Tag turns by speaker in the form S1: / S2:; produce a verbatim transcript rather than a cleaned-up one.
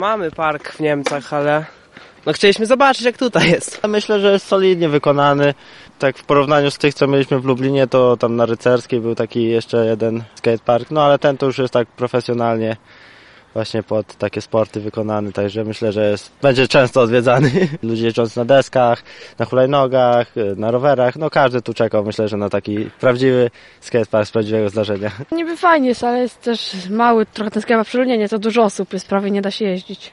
S1: Mamy park w Niemcach, ale no chcieliśmy zobaczyć, jak tutaj jest.
S2: Myślę, że jest solidnie wykonany. Tak w porównaniu z tych, co mieliśmy w Lublinie, to tam na Rycerskiej był taki jeszcze jeden skatepark, no ale ten to już jest tak profesjonalnie właśnie pod takie sporty wykonany, także myślę, że jest, będzie często odwiedzany. Ludzie jeżdżąc na deskach, na hulajnogach, na rowerach, no każdy tu czekał, myślę, że na taki prawdziwy skatepark z prawdziwego zdarzenia.
S3: Niby fajnie jest, ale jest też mały, trochę ten skatepark przeludnienie, to dużo osób jest, prawie nie da się jeździć.